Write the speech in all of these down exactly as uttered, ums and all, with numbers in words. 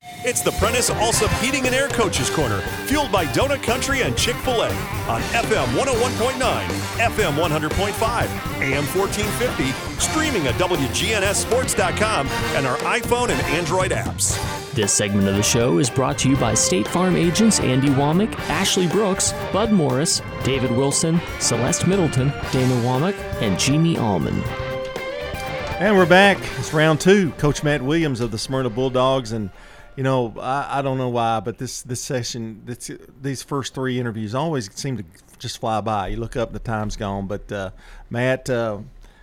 It's the Prentice Allsup Heating and Air Coaches Corner, fueled by Donut Country and Chick-fil-A on F M one oh one point nine, F M one hundred point five, A M fourteen fifty, streaming at W G N S sports dot com and our iPhone and Android apps. This segment of the show is brought to you by State Farm agents Andy Womack, Ashley Brooks, Bud Morris, David Wilson, Celeste Middleton, Dana Womack, and Jeannie Allman. And we're back. It's round two. Coach Matt Williams of the Smyrna Bulldogs. And, you know, I, I don't know why, but this, this session, this, these first three interviews always seem to just fly by. You look up, the time's gone. But, uh, Matt, uh,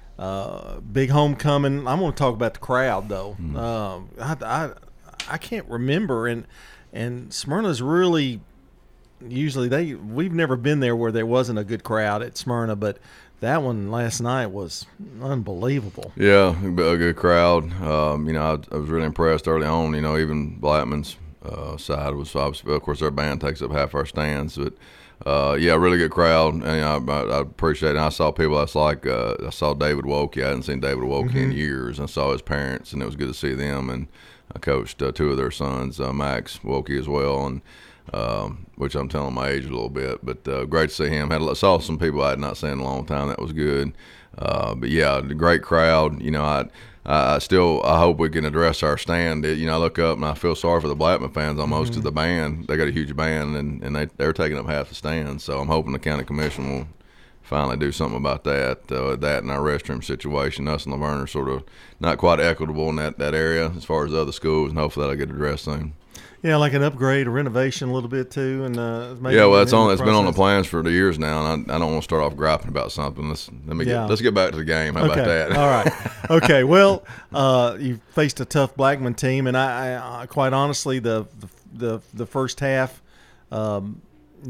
uh, big homecoming. I'm going to talk about the crowd, though. Mm. Uh, I, I I can't remember, and and Smyrna's really usually they we've never been there where there wasn't a good crowd at Smyrna, but that one last night was unbelievable. Yeah, a good crowd. Um, you know, I, I was really impressed early on. You know, even Blackman's uh, side was obviously, of course, their band takes up half our stands, but uh, yeah, really good crowd. And you know, I, I appreciate it. And I saw people that's like uh, I saw David Wilkie. I hadn't seen David Wilkie mm-hmm. in years. I saw his parents, and it was good to see them. And I coached uh, two of their sons, uh, Max Wilkie as well, and um, which I'm telling my age a little bit, but uh, great to see him. Had saw some people I had not seen in a long time. That was good. Uh, but yeah, the great crowd. You know, I I still I hope we can address our stand. You know, I look up and I feel sorry for the Blackman fans almost mm-hmm. to the band. They got a huge band, and, and they they're taking up half the stand. So I'm hoping the county commission will finally do something about that, uh, that and our restroom situation. Us and Laverne are sort of not quite equitable in that, that area as far as other schools, and hopefully that'll get addressed soon. Yeah, like an upgrade, a renovation a little bit too, and uh, maybe yeah, well, it's on. It's been on the plans for the years now, and I, I don't want to start off griping about something. Let's let me yeah. get let's get back to the game. How okay. about that? All right. Okay. Well, uh, you faced a tough Blackman team, and I, I quite honestly, the the the first half, um,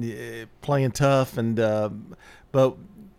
playing tough, and uh, but.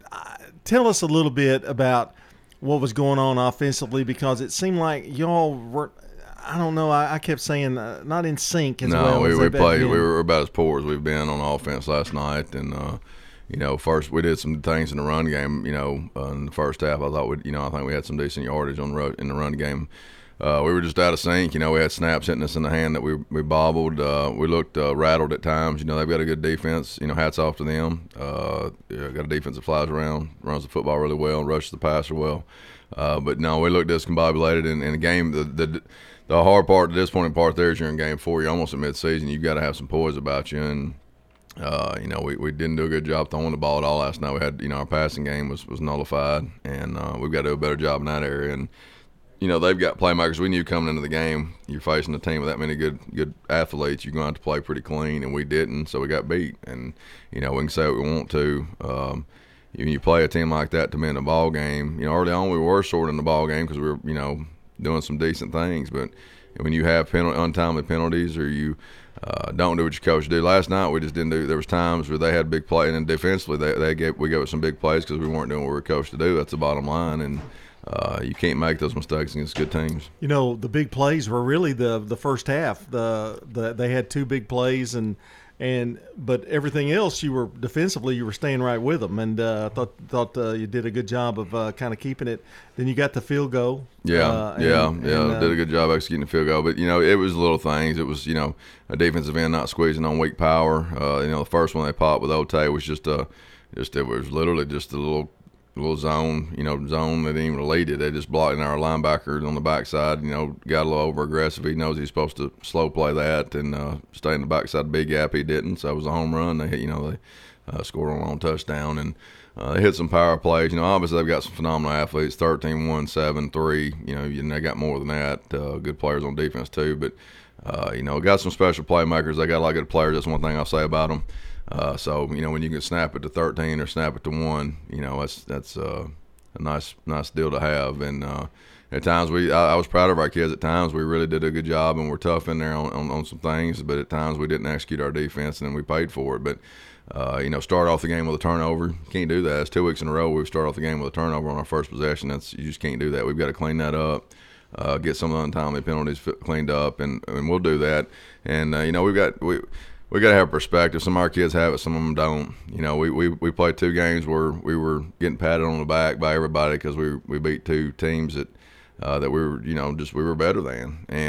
Tell us a little bit about what was going on offensively, because it seemed like y'all were, I don't know, I, I kept saying uh, not in sync as no, well. No, we, as we played. We were about as poor as we've been on offense last night. And, uh, you know, first we did some things in the run game, you know, uh, in the first half. I thought, we, you know, I think we had some decent yardage on the run, in the run game. Uh, we were just out of sync. You know, we had snaps hitting us in the hand that we we bobbled. Uh, we looked uh, rattled at times. You know, they've got a good defense. You know, hats off to them. Uh, yeah, got a defense that flies around, runs the football really well, and rushes the passer well. Uh, but, no, we looked discombobulated in, in the game. The, the the hard part, the disappointing part there is you're in game four. You're almost at midseason. You've got to have some poise about you. And, uh, you know, we, we didn't do a good job throwing the ball at all last night. We had, you know, our passing game was, was nullified, and uh, we've got to do a better job in that area. And, you know, they've got playmakers. We knew coming into the game, you're facing a team with that many good good athletes, you're going to have to play pretty clean, and we didn't, so we got beat. And, you know, we can say what we want to. Um, when you play a team like that to win a ball game, you know, early on we were short in the ball game because we were, you know, doing some decent things. But when you have penalty, untimely penalties, or you uh, don't do what your coach did last night, we just didn't do. There was times where they had big play, and then defensively they they gave we gave us some big plays because we weren't doing what we were coached to do. That's the bottom line. And Uh, you can't make those mistakes against good teams. You know, the big plays were really the the first half. The the they had two big plays, and and but everything else, you were defensively, you were staying right with them. And I uh, thought thought uh, you did a good job of uh, kind of keeping it. Then you got the field goal. Yeah, uh, and, yeah, and, yeah. uh, did a good job executing the field goal. But you know, it was little things. It was, you know, a defensive end not squeezing on weak power. Uh, you know, the first one they popped with Otay was just a just it was literally just a little. little zone, you know, zone that didn't even relate it. They just blocked our linebacker on the backside, you know, got a little over aggressive. He knows he's supposed to slow play that and uh, stay in the backside of the big gap. He didn't, so it was a home run. They hit, you know, they uh, scored on a long touchdown, and uh, they hit some power plays. You know, obviously they've got some phenomenal athletes, thirteen one, seven three, you know, and they got more than that. Uh, good players on defense too, but, uh, you know, got some special playmakers. They got a lot of good players. That's one thing I'll say about them. Uh, so, you know, when you can snap it to thirteen or snap it to one, you know, that's that's uh, a nice nice deal to have. And uh, at times we I, I was proud of our kids. At times we really did a good job, and we're tough in there on, on, on some things. But at times we didn't execute our defense, and then we paid for it. But, uh, you know, start off the game with a turnover. Can't do that. It's two weeks in a row we've started off the game with a turnover on our first possession. That's You just can't do that. We've got to clean that up. Uh, get some of the untimely penalties cleaned up, and, and we'll do that. And, uh, you know, we've got – we. We got to have perspective. Some of our kids have it, some of them don't. You know, we, we, we played two games where we were getting patted on the back by everybody because we we beat two teams that uh, that we were, you know, just we were better than. And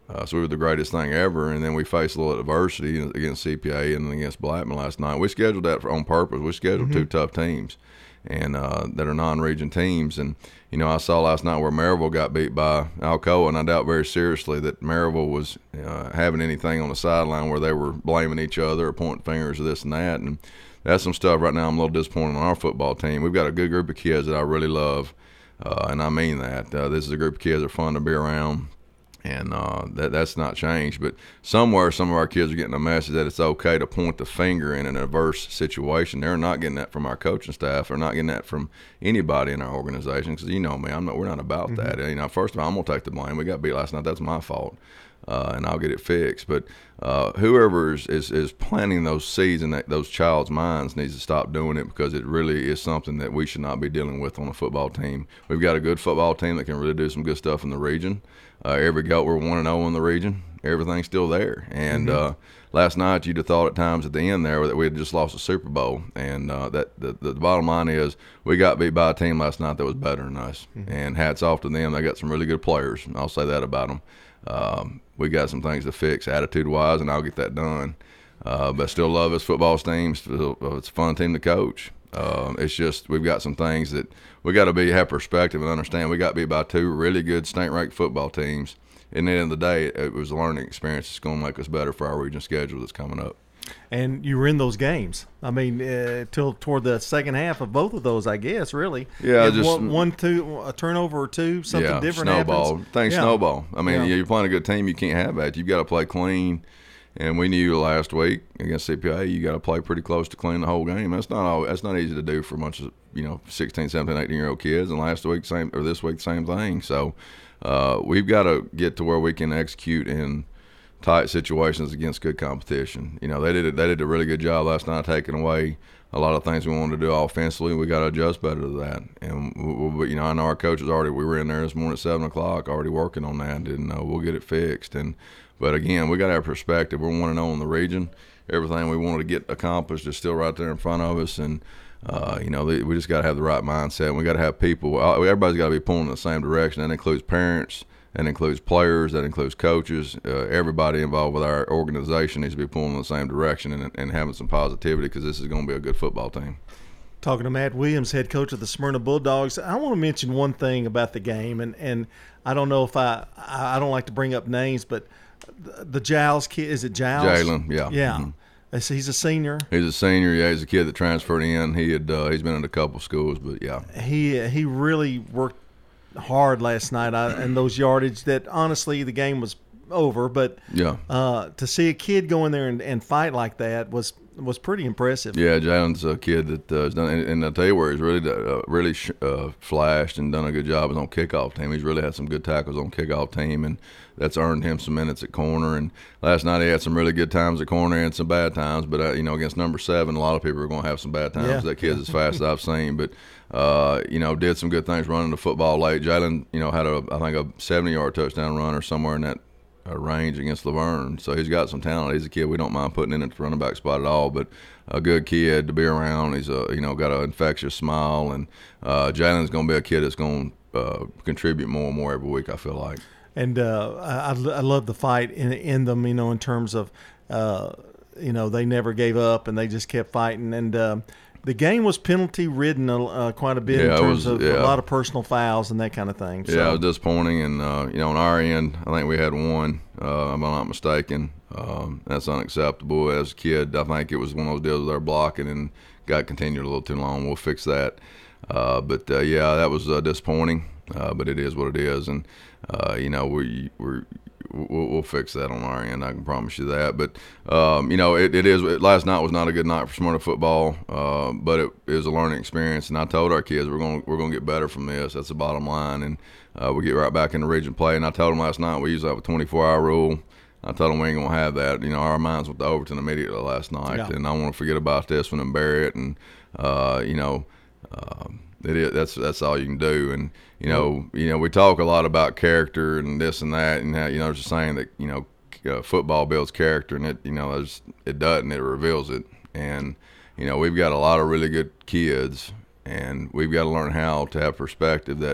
Uh, so we were the greatest thing ever, and then we faced a little adversity against C P A and against Blackman last night. We scheduled that for, on purpose. We scheduled mm-hmm. two tough teams, and uh, that are non-region teams. And you know, I saw last night where Maryville got beat by Alcoa, and I doubt very seriously that Maryville was uh, having anything on the sideline where they were blaming each other or pointing fingers or this and that. And that's some stuff right now I'm a little disappointed on our football team. We've got a good group of kids that I really love, uh, and I mean that. Uh, this is a group of kids that are fun to be around. And uh, that that's not changed. But somewhere, some of our kids are getting a message that it's okay to point the finger in an adverse situation. They're not getting that from our coaching staff. They're not getting that from anybody in our organization. Because you know me, I'm not. We're not about mm-hmm. that. You know, first of all, I'm gonna take the blame. We got beat last night. That's my fault, uh, and I'll get it fixed. But uh, whoever is, is is planting those seeds in that, those child's minds needs to stop doing it, because it really is something that we should not be dealing with on a football team. We've got a good football team that can really do some good stuff in the region. Uh, every goat we're one and zero in the region. Everything's still there. And mm-hmm. uh, last night you'd have thought at times at the end there that we had just lost a Super Bowl. And uh, that the, the bottom line is we got beat by a team last night that was better than us. Mm-hmm. And hats off to them. They got some really good players. I'll say that about them. Um, we got some things to fix attitude-wise, and I'll get that done. Uh, but still love this football team. It's a fun team to coach. Um, it's just we've got some things that we got to be have perspective and understand. We got beat by two really good state-ranked football teams. And at the end of the day, it was a learning experience. It's going to make us better for our region schedule that's coming up. And you were in those games. I mean, uh, till toward the second half of both of those, I guess. Really, yeah, just one, one, two, a turnover or two, something yeah, different snowball. happens. Things yeah. snowball. I mean, yeah. you're playing a good team. You can't have that. You've got to play clean. And we knew last week against C P A, you got to play pretty close to clean the whole game. That's not all. That's not easy to do for a bunch of you know sixteen, seventeen, eighteen year old kids. And last week, same or this week, same thing. So uh, we've got to get to where we can execute in tight situations against good competition. You know, they did they did a really good job last night taking away a lot of things we wanted to do offensively. We got to adjust better to that. And we, we, you know, I know our coaches already. We were in there this morning at seven o'clock, already working on that. Didn't know we'll get it fixed. And But, again, we got to have perspective. We're one and oh in the region. Everything we wanted to get accomplished is still right there in front of us. And, uh, you know, we just got to have the right mindset. And we got to have people. Everybody's got to be pulling in the same direction. That includes parents. That includes players. That includes coaches. Uh, everybody involved with our organization needs to be pulling in the same direction and, and having some positivity, because this is going to be a good football team. Talking to Matt Williams, head coach of the Smyrna Bulldogs. I want to mention one thing about the game. And, and I don't know if I – I don't like to bring up names, but – the Giles kid, is it Giles? Jalen, yeah. Yeah. Mm-hmm. He's a senior. He's a senior, yeah. He's a kid that transferred in. He had uh, he's been in a couple schools, but yeah. He he really worked hard last night I, and those yardage that honestly the game was over, but yeah. Uh, to see a kid go in there and, and fight like that was was pretty impressive. Yeah, Jalen's a kid that uh, has done, and, and I'll tell you where he's really uh, really sh- uh, flashed and done a good job is on kickoff team. He's really had some good tackles on kickoff team, and that's earned him some minutes at corner. And last night he had some really good times at corner and some bad times. But uh, you know, against number seven, a lot of people are going to have some bad times. Yeah. That kid's as fast as I've seen, but uh, you know, did some good things running the football late. Jalen, you know, had a I think a seventy-yard touchdown run or somewhere in that uh, range against Laverne. So he's got some talent. He's a kid we don't mind putting in at the running back spot at all. But a good kid to be around. He's a you know got an infectious smile, and uh, Jalen's going to be a kid that's going to uh, contribute more and more every week, I feel like. And uh, I, I love the fight in in them, you know, in terms of, uh, you know, they never gave up and they just kept fighting. And uh, the game was penalty ridden uh, quite a bit yeah, in terms was, of yeah. a lot of personal fouls and that kind of thing. So. Yeah, it was disappointing. And, uh, you know, on our end, I think we had one, uh, if I'm not mistaken. Um, that's unacceptable. As a kid, I think it was one of those deals with our blocking and got continued a little too long. We'll fix that. Uh, but, uh, yeah, that was uh, disappointing. Uh, but it is what it is, and uh, you know we we're, we'll, we'll fix that on our end. I can promise you that. But um, you know it, it is. It, last night was not a good night for Smyrna football, uh, but it, it was a learning experience. And I told our kids we're going we're going to get better from this. That's the bottom line, and uh, we get right back in the region play. And I told them last night we usually have a twenty-four hour rule. I told them we ain't gonna have that. You know, our minds went to Overton immediately last night, yeah. and I want to forget about this one and bury it. And uh, you know. Um, It is, that's that's all you can do, and you know you know we talk a lot about character and this and that, and how, you know there's a saying that you know uh, football builds character, and it you know there's, it doesn't, it reveals it, and you know we've got a lot of really good kids, and we've got to learn how to have perspective that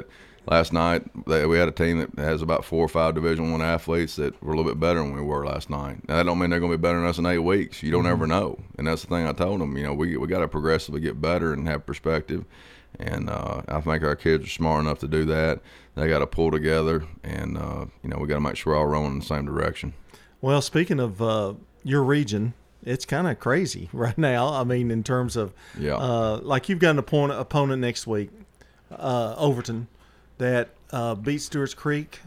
last night they, we had a team that has about four or five Division One athletes that were a little bit better than we were last night. Now, that don't mean they're going to be better than us in eight weeks. You don't mm-hmm. ever know, and that's the thing I told them. You know, we we got to progressively get better and have perspective, and uh, I think our kids are smart enough to do that. They got to pull together, and uh, you know, we got to make sure we're all rowing in the same direction. Well, speaking of uh, your region, it's kind of crazy right now. I mean, in terms of, yeah. uh, like you've got an opponent, opponent next week, uh, Overton, that uh, beat Stewart's Creek,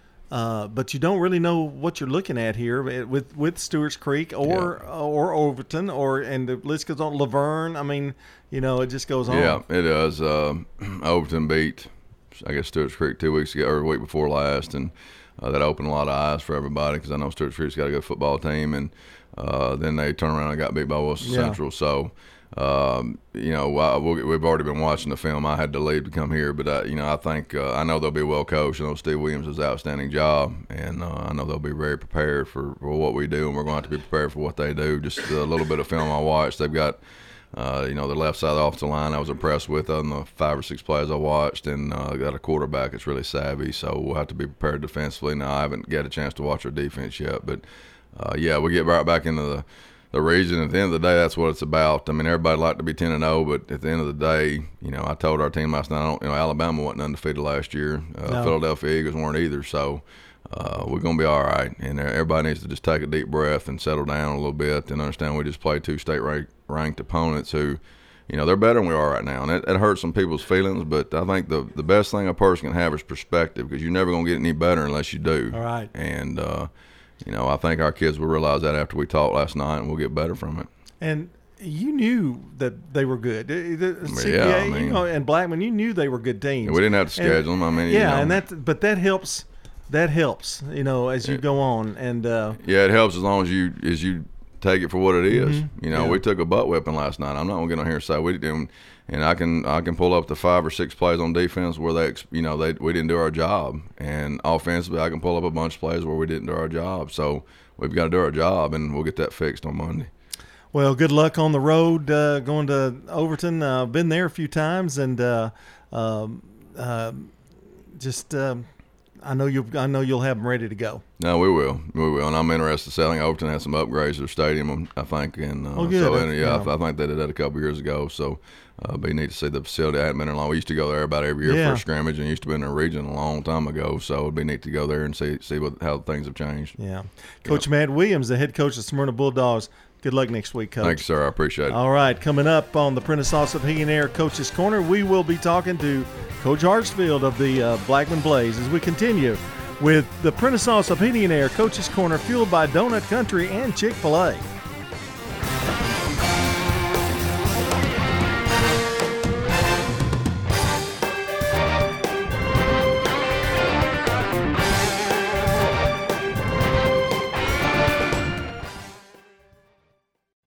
uh, but you don't really know what you're looking at here with with Stewart's Creek or yeah. or Overton or and the list goes on. Laverne. I mean, you know, it just goes on. Yeah, it does. Uh, Overton beat, I guess, Stewart's Creek two weeks ago or a week before last, and uh, that opened a lot of eyes for everybody because I know Stewart's Creek's got a good football team, and uh, then they turned around and got beat by Wilson yeah. Central. So. Um, you know, I, we've already been watching the film. I had to leave to come here, but I, you know, I think uh, I know they'll be well coached. I know Steve Williams does an outstanding job, and uh, I know they'll be very prepared for, for what we do, and we're going to have to be prepared for what they do. Just a little bit of film I watched. They've got, uh, you know, the left side of the offensive line I was impressed with on the five or six plays I watched, and uh, got a quarterback that's really savvy. So we'll have to be prepared defensively. Now I haven't got a chance to watch our defense yet, but uh, yeah, we get right back into the. The region, at the end of the day, that's what it's about. I mean, everybody'd like to be ten and oh, but at the end of the day, you know, I told our team last night, I don't, you know, Alabama wasn't undefeated last year. Uh, no. Philadelphia Eagles weren't either, so uh, we're going to be all right. And everybody needs to just take a deep breath and settle down a little bit and understand we just played two state-ranked opponents who, you know, they're better than we are right now. And it, it hurts some people's feelings, but I think the, the best thing a person can have is perspective because you're never going to get any better unless you do. All right. And, uh, you know, I think our kids will realize that after we talked last night, and we'll get better from it. And you knew that they were good. The C P A, yeah, I mean, you know, and Blackman, you knew they were good teams. We didn't have to schedule and, them. I mean, yeah, you know, and that, but that helps. That helps, you know, as you it, go on. And uh, yeah, it helps as long as you as you take it for what it is. Mm-hmm. You know, yeah. we took a butt whipping last night. I'm not going to get on here and say we didn't. And I can I can pull up the five or six plays on defense where they you know they we didn't do our job, and offensively I can pull up a bunch of plays where we didn't do our job. So we've got to do our job, and we'll get that fixed on Monday. Well, good luck on the road uh, going to Overton. I've uh, been there a few times, and uh, um, uh, just uh, I know you I know you'll have them ready to go. No, we will, we will, and I'm interested. In selling Overton has some upgrades to their stadium, I think, and uh, oh, good. so and, yeah, yeah, I, I think they did that a couple years ago. So. Uh, be neat to see the facility. I hadn't been in long. We used to go there about every year yeah. for a scrimmage, and used to be in a region a long time ago. So it'd be neat to go there and see see what how things have changed. Yeah, Coach yeah. Matt Williams, the head coach of Smyrna Bulldogs. Good luck next week, Coach. Thanks, sir. I appreciate it. All right, coming up on the Prentice Allsup Heating and Air Coach's Corner, we will be talking to Coach Hartsfield of the uh, Blackman Blaze as we continue with the Prentice Allsup Heating and Air Coach's Corner, fueled by Donut Country and Chick-fil-A.